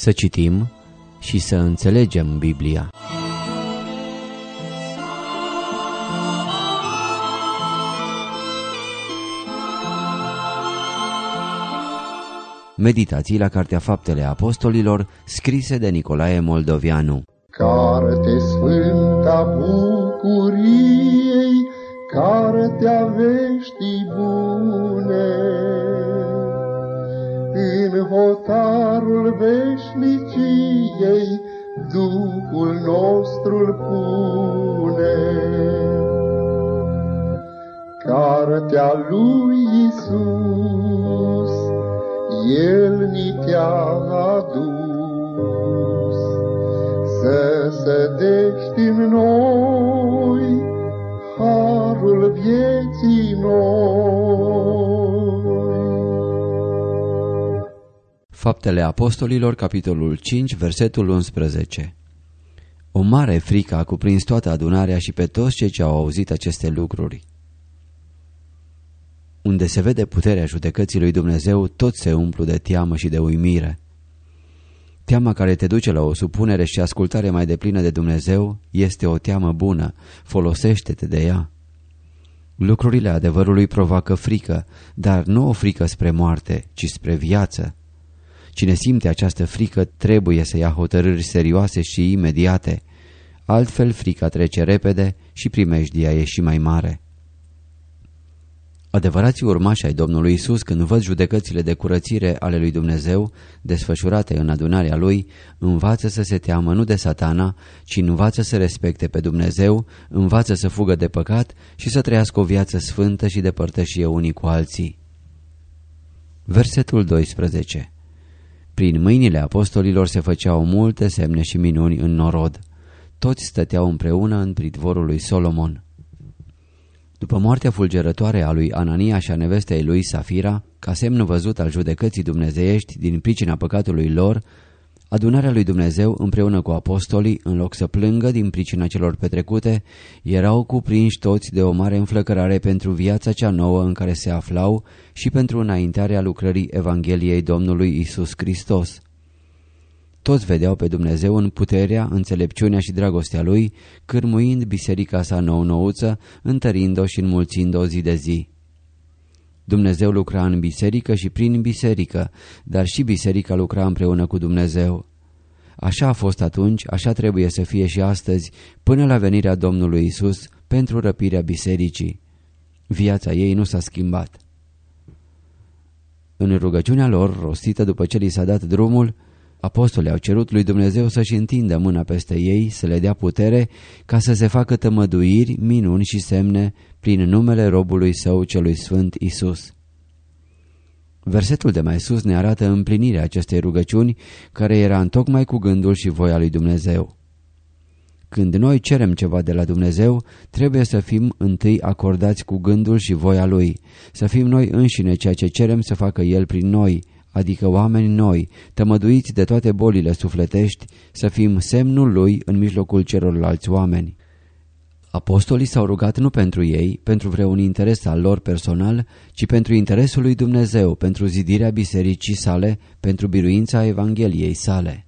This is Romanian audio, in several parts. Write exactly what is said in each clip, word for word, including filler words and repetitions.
Să citim și să înțelegem Biblia. Meditații la Cartea Faptele Apostolilor, scrise de Nicolae Moldovianu. Carte sfânta bucuriei, cartea veștii bune, în hotarul veșniciei Duhul nostru-l pune. Cartea lui Iisus, El ni te-a adus, să sădești în noi harul vieții noi. Faptele Apostolilor, capitolul cinci, versetul unsprezece. O mare frică a cuprins toată adunarea și pe toți cei ce au auzit aceste lucruri. Unde se vede puterea judecății lui Dumnezeu, tot se umplu de teamă și de uimire. Teama care te duce la o supunere și ascultare mai deplină de Dumnezeu este o teamă bună, folosește-te de ea. Lucrurile adevărului provoacă frică, dar nu o frică spre moarte, ci spre viață. Cine simte această frică trebuie să ia hotărâri serioase și imediate, altfel frica trece repede și primejdia e și mai mare. Adevărații urmași ai Domnului Isus, când văd judecățile de curățire ale lui Dumnezeu desfășurate în adunarea lui, învață să se teamă nu de Satana, ci învață să respecte pe Dumnezeu, învață să fugă de păcat și să trăiască o viață sfântă și de părtășie unii cu alții. Versetul doisprezece. Prin mâinile apostolilor se făceau multe semne și minuni în norod. Toți stăteau împreună în pridvorul lui Solomon. După moartea fulgerătoare a lui Anania și a nevestei lui Safira, ca semn văzut al judecății dumnezeiești din pricina păcatului lor, adunarea lui Dumnezeu împreună cu apostolii, în loc să plângă din pricina celor petrecute, erau cuprinși toți de o mare înflăcărare pentru viața cea nouă în care se aflau și pentru înaintarea lucrării Evangheliei Domnului Isus Hristos. Toți vedeau pe Dumnezeu în puterea, înțelepciunea și dragostea Lui, cârmuind biserica sa nou-nouță, întărind-o și înmulțind-o zi de zi. Dumnezeu lucra în biserică și prin biserică, dar și biserica lucra împreună cu Dumnezeu. Așa a fost atunci, așa trebuie să fie și astăzi, până la venirea Domnului Isus pentru răpirea bisericii. Viața ei nu s-a schimbat. În rugăciunea lor, rostită după ce li s-a dat drumul, apostolii au cerut lui Dumnezeu să-și întindă mâna peste ei, să le dea putere, ca să se facă tămăduiri, minuni și semne prin numele robului său celui sfânt Isus. Versetul de mai sus ne arată împlinirea acestei rugăciuni, care era întocmai cu gândul și voia lui Dumnezeu. Când noi cerem ceva de la Dumnezeu, trebuie să fim întâi acordați cu gândul și voia Lui, să fim noi înșine ceea ce cerem să facă El prin noi, adică oameni noi, tămăduiți de toate bolile sufletești, să fim semnul Lui în mijlocul celorlalți oameni. Apostolii s-au rugat nu pentru ei, pentru vreun interes al lor personal, ci pentru interesul lui Dumnezeu, pentru zidirea bisericii sale, pentru biruința Evangheliei sale.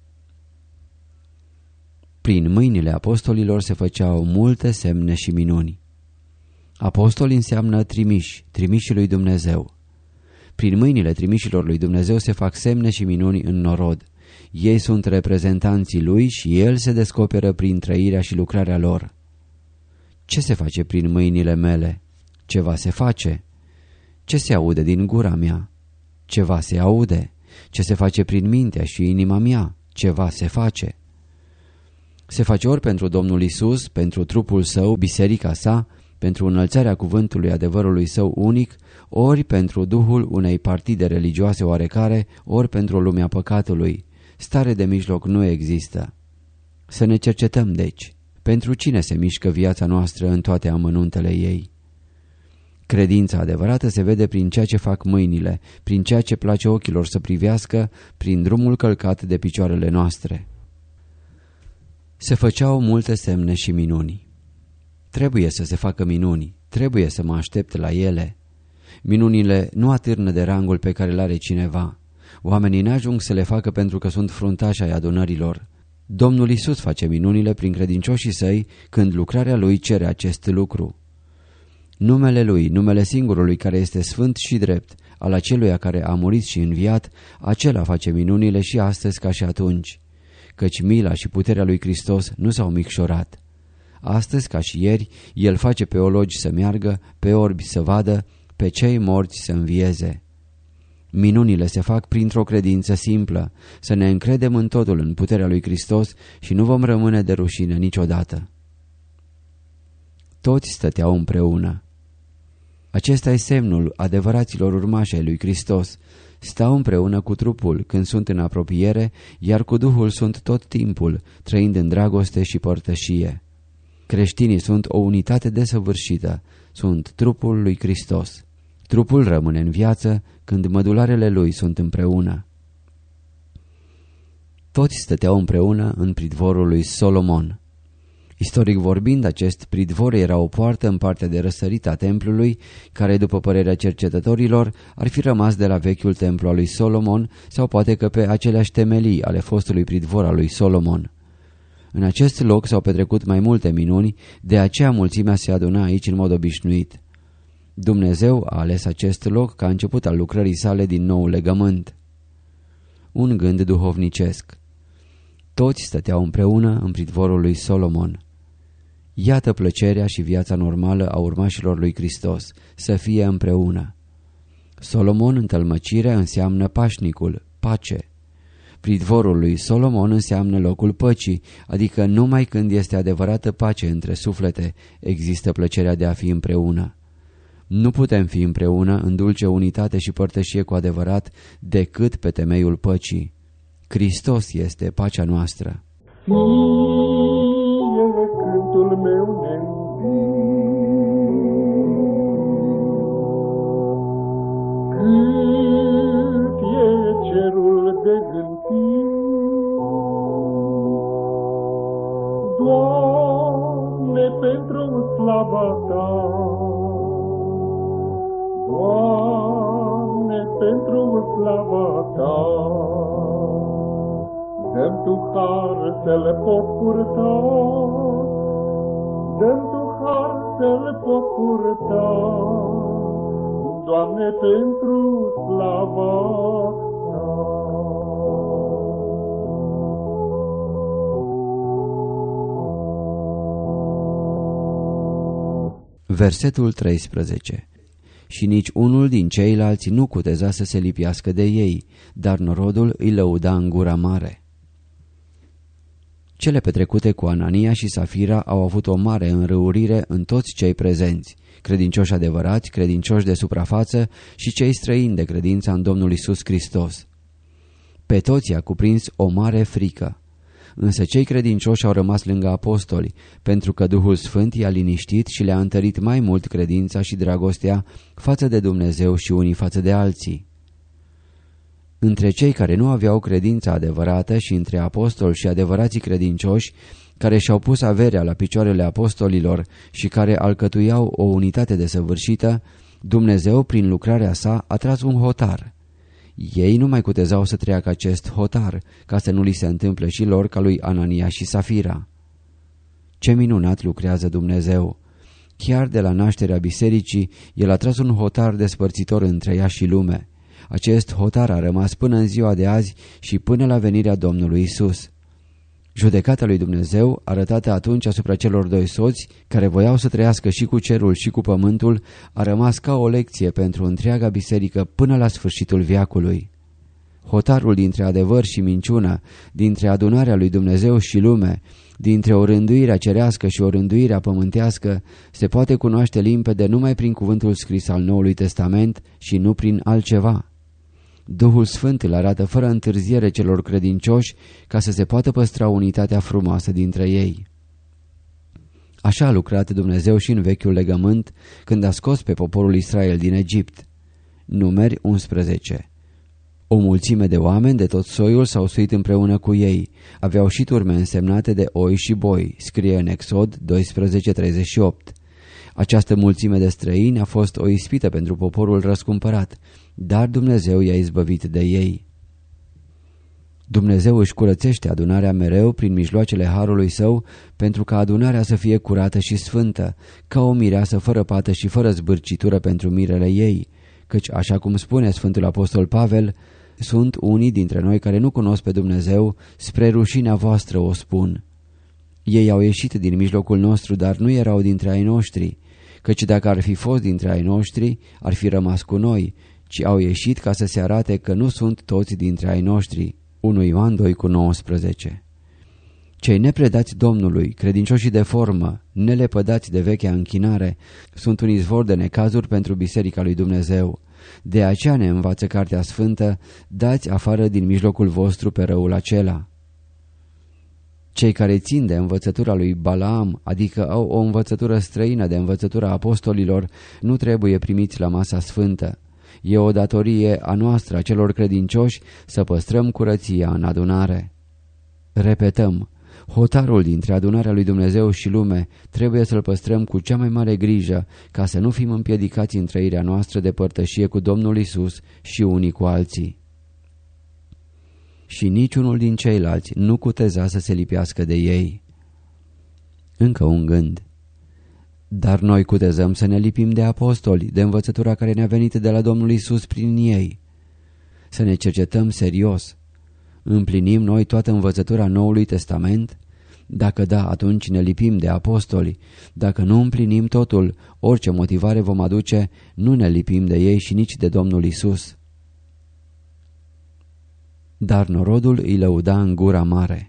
Prin mâinile apostolilor se făceau multe semne și minuni. Apostoli înseamnă trimiși, trimișii lui Dumnezeu. Prin mâinile trimișilor lui Dumnezeu se fac semne și minuni în norod. Ei sunt reprezentanții Lui și El se descoperă prin trăirea și lucrarea lor. Ce se face prin mâinile mele? Ceva se face. Ce se aude din gura mea? Ceva se aude. Ce se face prin mintea și inima mea? Ceva se face. Se face ori pentru Domnul Isus, pentru trupul Său, biserica sa, pentru înălțarea cuvântului adevărului Său unic, ori pentru duhul unei partide religioase oarecare, ori pentru lumea păcatului. Stare de mijloc nu există. Să ne cercetăm, deci, pentru cine se mișcă viața noastră în toate amănuntele ei. Credința adevărată se vede prin ceea ce fac mâinile, prin ceea ce place ochilor să privească, prin drumul călcat de picioarele noastre. Se făceau multe semne și minuni. Trebuie să se facă minuni, trebuie să mă aștept la ele. Minunile nu atârnă de rangul pe care îl are cineva. Oamenii n-ajung să le facă pentru că sunt fruntași ai adunărilor. Domnul Iisus face minunile prin credincioșii săi când lucrarea Lui cere acest lucru. Numele Lui, numele singurului care este sfânt și drept, al aceluia care a murit și înviat, acela face minunile și astăzi ca și atunci, căci mila și puterea lui Hristos nu s-au micșorat. Astăzi, ca și ieri, El face pe ologi să meargă, pe orbi să vadă, pe cei morți să învieze. Minunile se fac printr-o credință simplă, să ne încredem în totul în puterea lui Hristos și nu vom rămâne de rușine niciodată. Toți stăteau împreună. Acesta e semnul adevăraților urmași ai lui Hristos. Stau împreună cu trupul când sunt în apropiere, iar cu Duhul sunt tot timpul, trăind în dragoste și părtășie. Creștinii sunt o unitate desăvârșită, sunt trupul lui Hristos. Trupul rămâne în viață când mădularele lui sunt împreună. Toți stăteau împreună în pridvorul lui Solomon. Istoric vorbind, acest pridvor era o poartă în partea de răsărit a templului, care, după părerea cercetătorilor, ar fi rămas de la vechiul templu al lui Solomon sau poate că pe aceleași temelii ale fostului pridvor al lui Solomon. În acest loc s-au petrecut mai multe minuni, de aceea mulțimea se aduna aici în mod obișnuit. Dumnezeu a ales acest loc ca început al lucrării sale din nou legământ. Un gând duhovnicesc. Toți stăteau împreună în pridvorul lui Solomon. Iată plăcerea și viața normală a urmașilor lui Hristos, să fie împreună. Solomon în tălmăcire înseamnă pașnicul, pace. Pridvorul lui Solomon înseamnă locul păcii, adică numai când este adevărată pace între suflete, există plăcerea de a fi împreună. Nu putem fi împreună în dulce unitate și părtășie cu adevărat decât pe temeiul păcii. Hristos este pacea noastră. Fie cântul meu cât e cerul de gândit. Doamne, pentru slava Ta, Doamne, pentru slava Ta, dă-mi Tu har să-l pot purta, dă-mi Tu har să-l pot purta, Doamne, pentru slava Ta. Versetul treisprezece. Și nici unul din ceilalți nu cuteza să se lipiască de ei, dar norodul îi lăuda în gura mare. Cele petrecute cu Anania și Safira au avut o mare înrăurire în toți cei prezenți, credincioși adevărați, credincioși de suprafață și cei străini de credința în Domnul Iisus Hristos. Pe toți a cuprins o mare frică. Însă cei credincioși au rămas lângă apostoli, pentru că Duhul Sfânt i-a liniștit și le-a întărit mai mult credința și dragostea față de Dumnezeu și unii față de alții. Între cei care nu aveau credința adevărată și între apostoli și adevărații credincioși, care și-au pus averea la picioarele apostolilor și care alcătuiau o unitate desăvârșită, Dumnezeu, prin lucrarea sa, a tras un hotar. Ei nu mai cutezau să treacă acest hotar, ca să nu li se întâmple și lor ca lui Anania și Safira. Ce minunat lucrează Dumnezeu! Chiar de la nașterea bisericii, El a tras un hotar despărțitor între ea și lume. Acest hotar a rămas până în ziua de azi și până la venirea Domnului Isus. Judecata lui Dumnezeu, arătată atunci asupra celor doi soți, care voiau să trăiască și cu cerul și cu pământul, a rămas ca o lecție pentru întreaga biserică până la sfârșitul veacului. Hotarul dintre adevăr și minciună, dintre adunarea lui Dumnezeu și lume, dintre o rânduire cerească și o rânduire pământească, se poate cunoaște limpede numai prin cuvântul scris al Noului Testament și nu prin altceva. Duhul Sfânt îl arată fără întârziere celor credincioși ca să se poată păstra unitatea frumoasă dintre ei. Așa a lucrat Dumnezeu și în vechiul legământ când a scos pe poporul Israel din Egipt. Numeri unsprezece. O mulțime de oameni de tot soiul s-au suit împreună cu ei. Aveau și turme însemnate de oi și boi, scrie în Exod doisprezece treizeci și opt. Această mulțime de străini a fost o ispită pentru poporul răscumpărat, dar Dumnezeu i-a izbăvit de ei. Dumnezeu își curățește adunarea mereu prin mijloacele harului său, pentru ca adunarea să fie curată și sfântă, ca o mireasă fără pată și fără zbârcitură pentru mirele ei, căci, așa cum spune Sfântul Apostol Pavel, sunt unii dintre noi care nu cunosc pe Dumnezeu, spre rușinea voastră o spun. Ei au ieșit din mijlocul nostru, dar nu erau dintre ai noștri, căci dacă ar fi fost dintre ai noștri, ar fi rămas cu noi, ci au ieșit ca să se arate că nu sunt toți dintre ai noștri. unu Ioan doi cu nouăsprezece. Cei nepredați Domnului, credincioșii de formă, nelepădați de vechea închinare, sunt un izvor de necazuri pentru Biserica lui Dumnezeu. De aceea ne învață Cartea Sfântă, dați afară din mijlocul vostru pe răul acela. Cei care țin de învățătura lui Balaam, adică au o învățătură străină de învățătura apostolilor, nu trebuie primiți la masa sfântă. E o datorie a noastră, a celor credincioși, să păstrăm curăția în adunare. Repetăm, hotarul dintre adunarea lui Dumnezeu și lume trebuie să-l păstrăm cu cea mai mare grijă, ca să nu fim împiedicați în trăirea noastră de părtășie cu Domnul Isus și unii cu alții. Și niciunul din ceilalți nu cuteza să se lipească de ei. Încă un gând. Dar noi cutezăm să ne lipim de apostoli, de învățătura care ne-a venit de la Domnul Isus prin ei. Să ne cercetăm serios. Împlinim noi toată învățătura Noului Testament? Dacă da, atunci ne lipim de apostoli. Dacă nu împlinim totul, orice motivare vom aduce, nu ne lipim de ei și nici de Domnul Isus. Dar norodul îi lăuda în gura mare.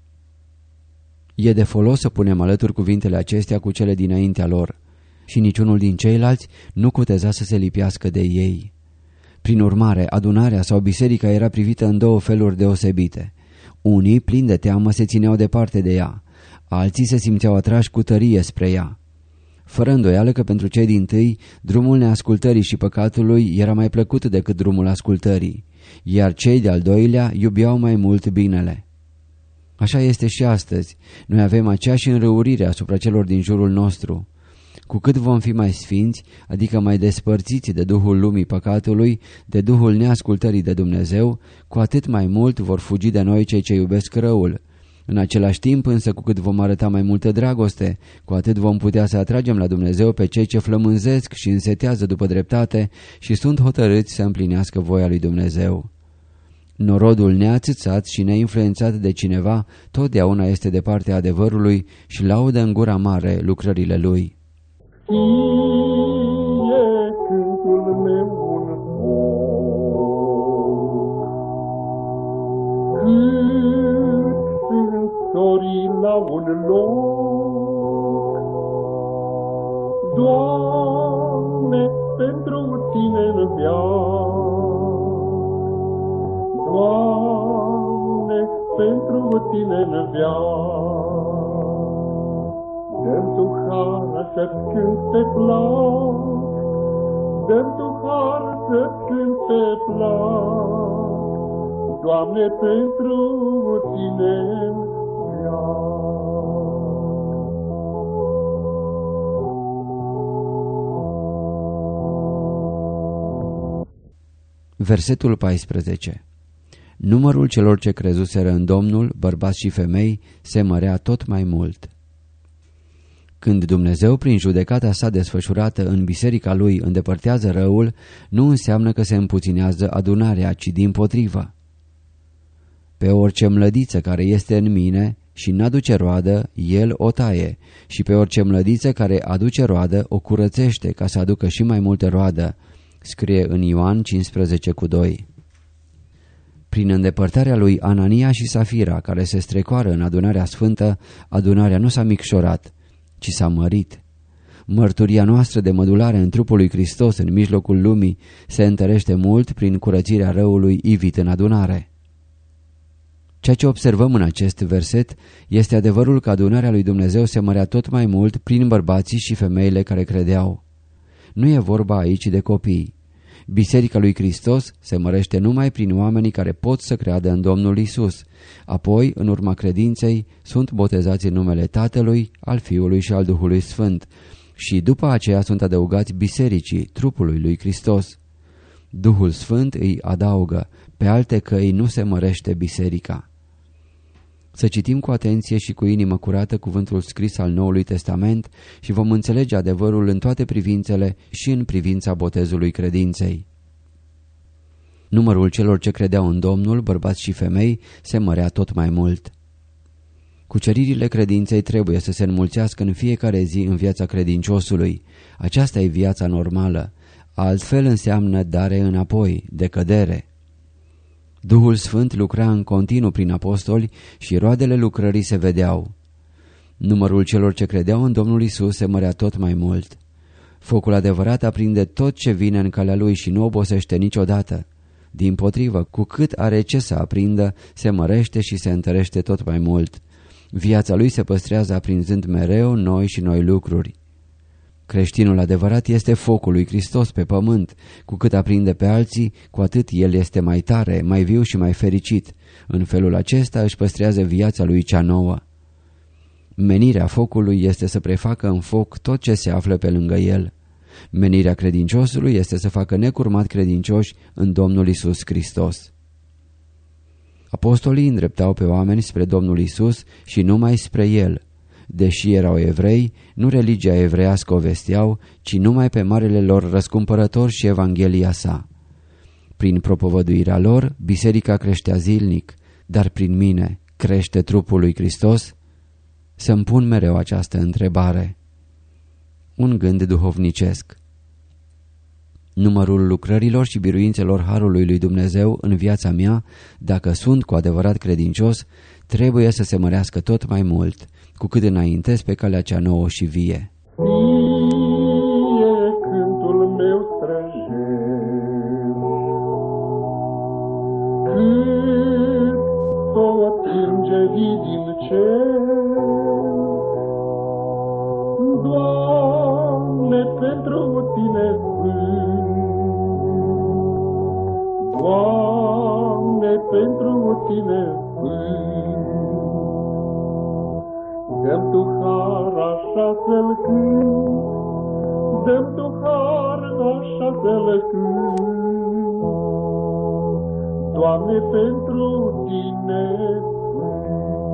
E de folos să punem alături cuvintele acestea cu cele dinaintea lor. Și niciunul din ceilalți nu cuteza să se lipească de ei. Prin urmare, adunarea sau biserica era privită în două feluri deosebite. Unii, plini de teamă, se țineau departe de ea, alții se simțeau atrași cu tărie spre ea. Fără îndoială că pentru cei dintâi, drumul neascultării și păcatului era mai plăcut decât drumul ascultării, iar cei de-al doilea iubeau mai mult binele. Așa este și astăzi. Noi avem aceeași înrăurire asupra celor din jurul nostru. Cu cât vom fi mai sfinți, adică mai despărțiți de duhul lumii păcatului, de duhul neascultării de Dumnezeu, cu atât mai mult vor fugi de noi cei ce iubesc răul. În același timp însă, cu cât vom arăta mai multă dragoste, cu atât vom putea să atragem la Dumnezeu pe cei ce flămânzesc și însetează după dreptate și sunt hotărâți să împlinească voia lui Dumnezeu. Norodul neațățat și neinfluențat de cineva totdeauna este de partea adevărului și laudă în gura mare lucrările lui. Fie cântul meu un foc, cât sunt sorii la un loc. Doamne, pentru Tine-n viață, Doamne, pentru Tine-n viață. Dă-mi Tu har să-ți cânt pe plac, Dă-mi Tu har să-ți cânt pe plac, Doamne, pentru Tine-n viață. Versetul paisprezece. Numărul celor ce crezuseră în Domnul, bărbați și femei, se mărea tot mai mult. Când Dumnezeu, prin judecata sa desfășurată în biserica lui, îndepărtează răul, nu înseamnă că se împuținează adunarea, ci dimpotrivă. Pe orice mlădiță care este în mine și n-aduce roadă, el o taie, și pe orice mlădiță care aduce roadă, o curățește ca să aducă și mai multă roadă, scrie în Ioan cincisprezece cu doi. Prin îndepărtarea lui Anania și Safira, care se strecoară în adunarea sfântă, adunarea nu s-a micșorat, ci s-a mărit. Mărturia noastră de mădulare în trupul lui Hristos în mijlocul lumii se întărește mult prin curățirea răului ivit în adunare. Ceea ce observăm în acest verset este adevărul că adunarea lui Dumnezeu se mărea tot mai mult prin bărbații și femeile care credeau. Nu e vorba aici de copii. Biserica lui Hristos se mărește numai prin oamenii care pot să creadă în Domnul Isus. Apoi, în urma credinței, sunt botezați în numele Tatălui, al Fiului și al Duhului Sfânt. Și după aceea sunt adăugați bisericii, trupului lui Hristos. Duhul Sfânt îi adaugă, Pe alte căi nu se mărește biserica. Să citim cu atenție și cu inimă curată cuvântul scris al Noului Testament și vom înțelege adevărul în toate privințele și în privința botezului credinței. Numărul celor ce credeau în Domnul, bărbați și femei, se mărea tot mai mult. Cuceririle credinței trebuie să se înmulțească în fiecare zi în viața credinciosului. Aceasta e viața normală. Altfel înseamnă dare înapoi, decădere. Duhul Sfânt lucra în continuu prin apostoli și roadele lucrării se vedeau. Numărul celor ce credeau în Domnul Isus se mărea tot mai mult. Focul adevărat aprinde tot ce vine în calea lui și nu obosește niciodată. Dimpotrivă, cu cât are ce să aprindă, se mărește și se întărește tot mai mult. Viața lui se păstrează aprinzând mereu noi și noi lucruri. Creștinul adevărat este focul lui Hristos pe pământ. Cu cât aprinde pe alții, cu atât el este mai tare, mai viu și mai fericit. În felul acesta își păstrează viața lui cea nouă. Menirea focului este să prefacă în foc tot ce se află pe lângă el. Menirea credinciosului este să facă necurmat credincioși în Domnul Isus Hristos. Apostolii îndreptau pe oameni spre Domnul Isus și numai spre El. Deși erau evrei, nu religia evreiască o vesteau, ci numai pe marele lor răscumpărător și Evanghelia sa. Prin propovăduirea lor, biserica creștea zilnic, dar prin mine crește trupul lui Hristos? Să-mi pun mereu această întrebare. Un gând duhovnicesc. Numărul lucrărilor și biruințelor harului lui Dumnezeu în viața mea, dacă sunt cu adevărat credincios, trebuie să se mărească tot mai mult, cu cât înaintez pe calea cea nouă și vie. Fie cântul meu străjer, cât toți îngerii din cer, Doamne, pentru Tine sunt, Doamne, pentru Tine sunt. Dă-mi Tu har așa să-L cânt, dă-mi Tu har așa să-L cânt, Doamne, pentru Tine sunt.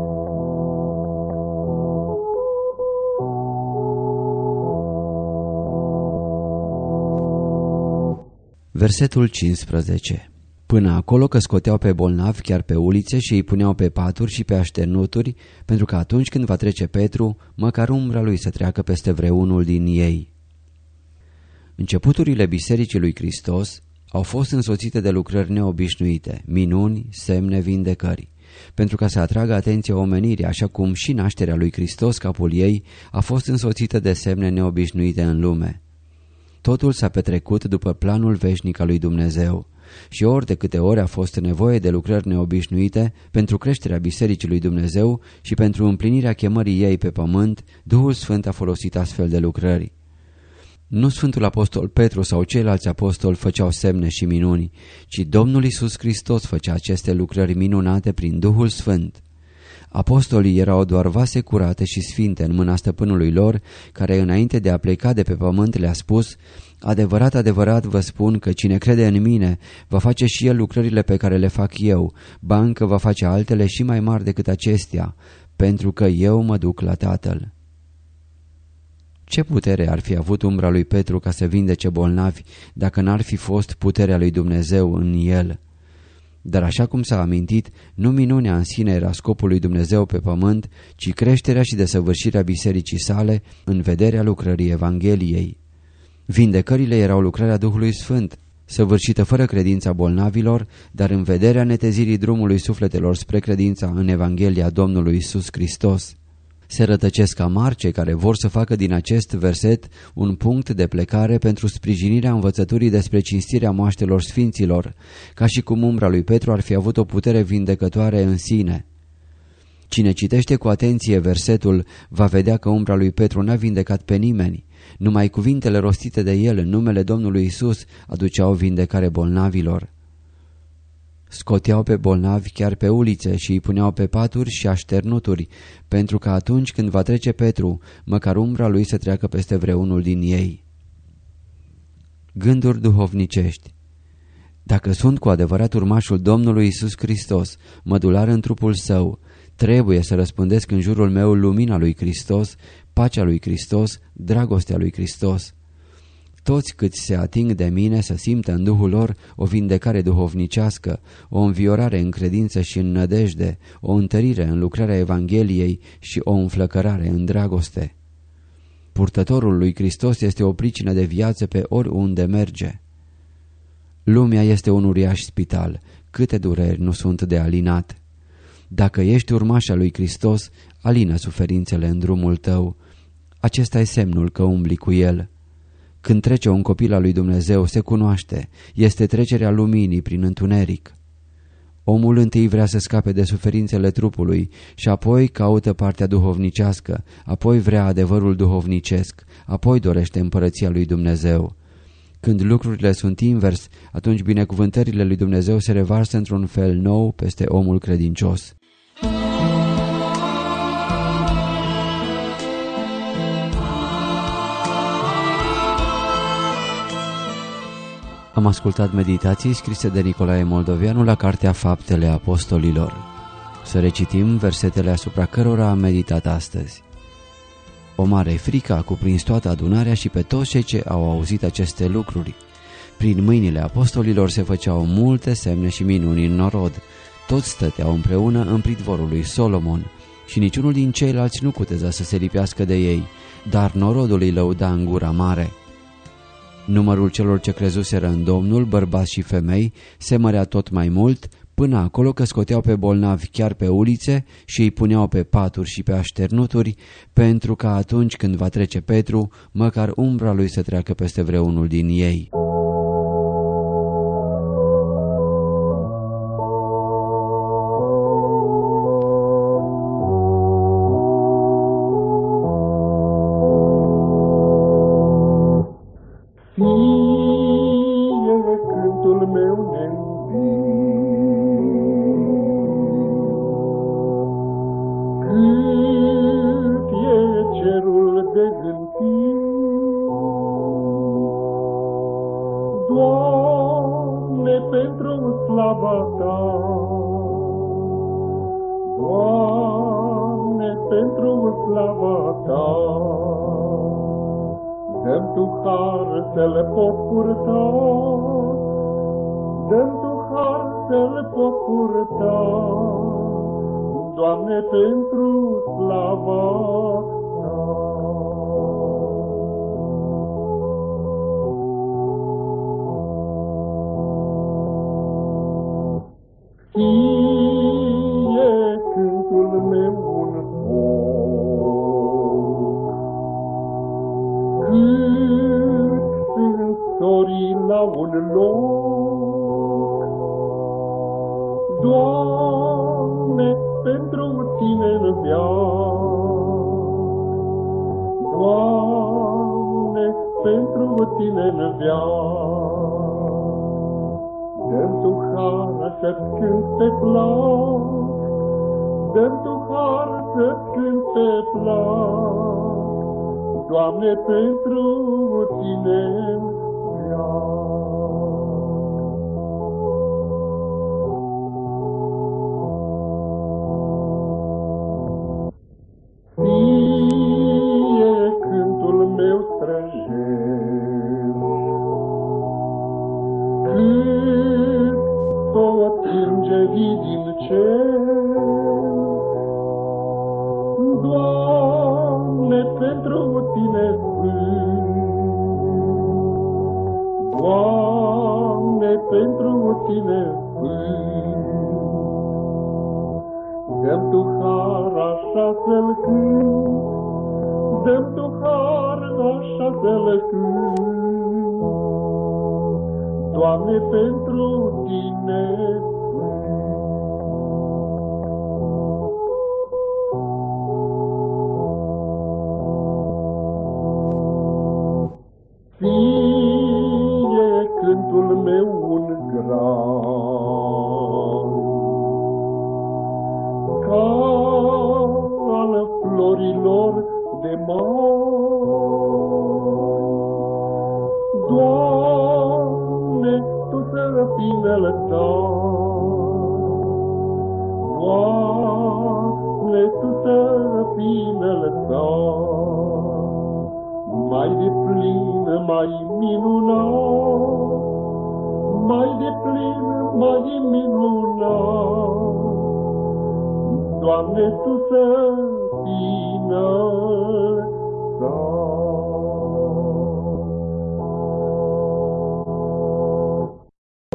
Versetul cincisprezece. Până acolo că scoteau pe bolnavi chiar pe ulițe și îi puneau pe paturi și pe așternuturi, pentru că atunci când va trece Petru, măcar umbra lui să treacă peste vreunul din ei. Începuturile Bisericii lui Hristos au fost însoțite de lucrări neobișnuite, minuni, semne, vindecări, pentru ca să atragă atenția omenirii, așa cum și nașterea lui Hristos, capul ei, a fost însoțită de semne neobișnuite în lume. Totul s-a petrecut după planul veșnic al lui Dumnezeu și ori de câte ori a fost nevoie de lucrări neobișnuite pentru creșterea Bisericii lui Dumnezeu și pentru împlinirea chemării ei pe pământ, Duhul Sfânt a folosit astfel de lucrări. Nu Sfântul Apostol Petru sau ceilalți apostoli făceau semne și minuni, ci Domnul Iisus Hristos făcea aceste lucrări minunate prin Duhul Sfânt. Apostolii erau doar vase curate și sfinte în mâna stăpânului lor, care înainte de a pleca de pe pământ le-a spus: adevărat, adevărat vă spun că cine crede în mine va face și el lucrările pe care le fac eu, ba încă va face altele și mai mari decât acestea, pentru că eu mă duc la Tatăl. Ce putere ar fi avut umbra lui Petru ca să vindece bolnavi, dacă n-ar fi fost puterea lui Dumnezeu în el? Dar așa cum s-a amintit, nu minunea în sine era scopul lui Dumnezeu pe pământ, ci creșterea și desăvârșirea bisericii sale în vederea lucrării Evangheliei. Vindecările erau lucrarea Duhului Sfânt, săvârșită fără credința bolnavilor, dar în vederea netezirii drumului sufletelor spre credința în Evanghelia Domnului Iisus Hristos. Se rătăcesc amar cei care vor să facă din acest verset un punct de plecare pentru sprijinirea învățăturii despre cinstirea moaștelor sfinților, ca și cum umbra lui Petru ar fi avut o putere vindecătoare în sine. Cine citește cu atenție versetul va vedea că umbra lui Petru n-a vindecat pe nimeni. Numai cuvintele rostite de el în numele Domnului Isus aduceau vindecare bolnavilor. Scoteau pe bolnavi chiar pe ulițe și îi puneau pe paturi și așternuturi, pentru că atunci când va trece Petru, măcar umbra lui să treacă peste vreunul din ei. Gânduri duhovnicești. Dacă sunt cu adevărat urmașul Domnului Iisus Hristos, mădular în trupul său, trebuie să răspândesc în jurul meu lumina lui Hristos, pacea lui Hristos, dragostea lui Hristos. Toți câți se ating de mine să simtă în Duhul lor o vindecare duhovnicească, o înviorare în credință și în nădejde, o întărire în lucrarea Evangheliei și o înflăcărare în dragoste. Purtătorul lui Hristos este o pricină de viață pe oriunde merge. Lumea este un uriaș spital, câte dureri nu sunt de alinat. Dacă ești urmașa lui Hristos, alină suferințele în drumul tău. Acesta e semnul că umbli cu el. Când trece un copil al lui Dumnezeu, se cunoaște, este trecerea luminii prin întuneric. Omul întâi vrea să scape de suferințele trupului și apoi caută partea duhovnicească, apoi vrea adevărul duhovnicesc, apoi dorește împărăția lui Dumnezeu. Când lucrurile sunt invers, atunci binecuvântările lui Dumnezeu se revarsă într-un fel nou peste omul credincios. Am ascultat meditații scrise de Nicolae Moldovianu la Cartea Faptele Apostolilor. Să recitim versetele asupra cărora am meditat astăzi. O mare frică a cuprins toată adunarea și pe toți cei ce au auzit aceste lucruri. Prin mâinile apostolilor se făceau multe semne și minuni în norod. Toți stăteau împreună în pridvorul lui Solomon și niciunul din ceilalți nu cuteza să se lipească de ei, dar norodul îi lăuda în gura mare. Numărul celor ce crezuseră în Domnul, bărbați și femei, se mărea tot mai mult, până acolo că scoteau pe bolnavi chiar pe ulițe și îi puneau pe paturi și pe așternuturi, pentru că atunci când va trece Petru, măcar umbra lui să treacă peste vreunul din ei. Doamne, pentru slava Ta, Doamne, pentru slava Ta, dă-mi Tu har să-L pot purta, dă-mi Tu har să-L pot purta, Doamne, pentru slava Ta. Fie cântul meu un foc, cât sunt sorii la un loc. Doamne, pentru Tine-n veac, Doamne, pentru Tine-n veac, dă-mi Tu har să-ți cânt pe plac, dă-mi Tu har să-ți cânt pe plac, Doamne, pentru Tine-n veac. Fie cântul meu străjer, cât toți îngerii din cer, Doamne, pentru Tine sfânt, Doamne, pentru Tine sfânt, dă-mi Tu har așa să-L cânt, dă-mi Tu har așa să-L cânt, Doamne, pentru Tine fie cântul meu un grai, ca al florilor de mare. Doamne, Tu să fii înălțat. Doamne, Tu să fii înălțat, mai deplin, mai minunat, mai deplin, mai minunat. Doamne, Tu să fii înălțat.